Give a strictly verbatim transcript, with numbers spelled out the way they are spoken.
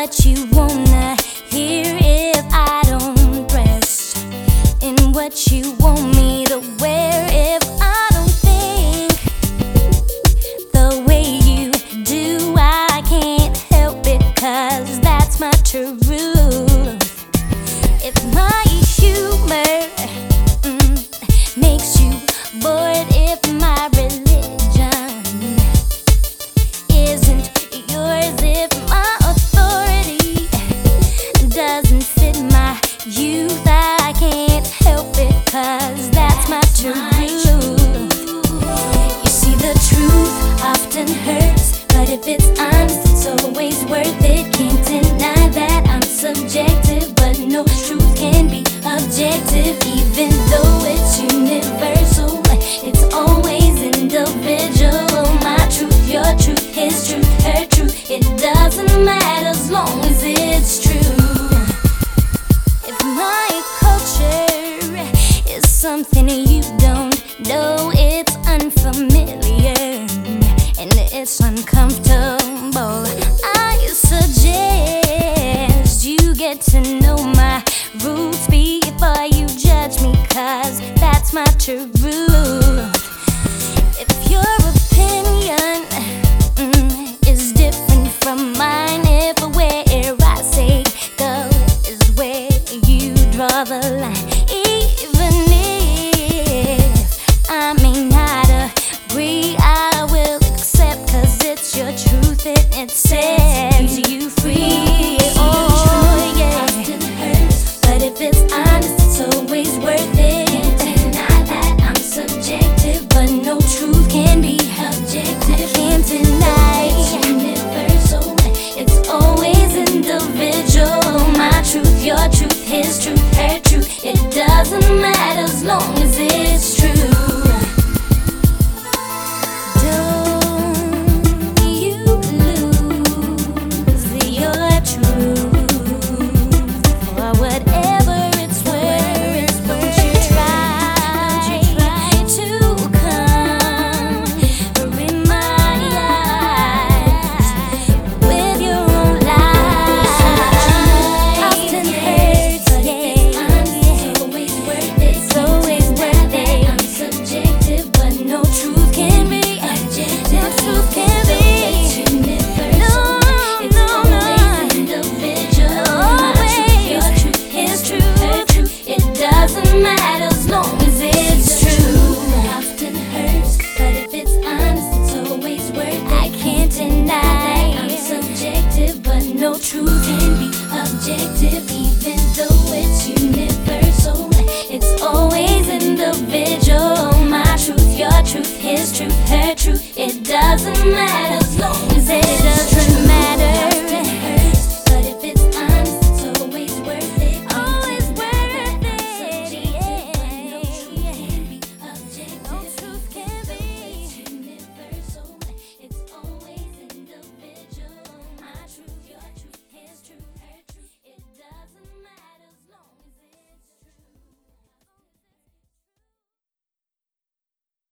what you wanna hear if I don't dress in what you want me to wear. If I don't think the way you do, I can't help it, 'cause that's my truth. If my humor mm, makes you bored, if my religion isn't yours, if my authority doesn't fit my youth, I can't help it, 'cause that's my truth. You see, the truth often hurts, but if it's honest, it's always worth it. Can't deny that I'm subjective, but no truth can be objective. Even though it's universal, it's always individual. My truth, your truth, his truth, her truth, it doesn't matter as long as it's true. If my culture is something you don't know, it's unfamiliar and it's uncomfortable, I suggest you get to know my roots before you judge me, 'cause that's my truth. If your opinion mm, is different from mine, if where I say go is where you draw the line, even if I may not agree, I will accept, 'cause it's your truth and it sets you free. Oh yeah, but if it's honest, it's always worth it. Can't deny that I'm subjective, but no truth can be objective. Can't deny it's universal, it's always individual. My truth, your truth, his truth, her truth, it doesn't matter as long as it's true. Don't you lose your truth for whatever it's worth. Don't you try to come in my eyes with your own lies. Often hurts, yeah. It's always worth it. It's always worth it. I'm subjective, but no truth can be objective. No truth can be. No, no, no. Individual. Always. Your truth, his truth, her truth. It doesn't matter as long as it's true. Often hurts, but if it's honest, it's always worth it. I can't deny that I'm subjective, but no truth can be objective. Even though it's universal, it's always individual. My truth, your truth, his truth, her truth, it doesn't matter.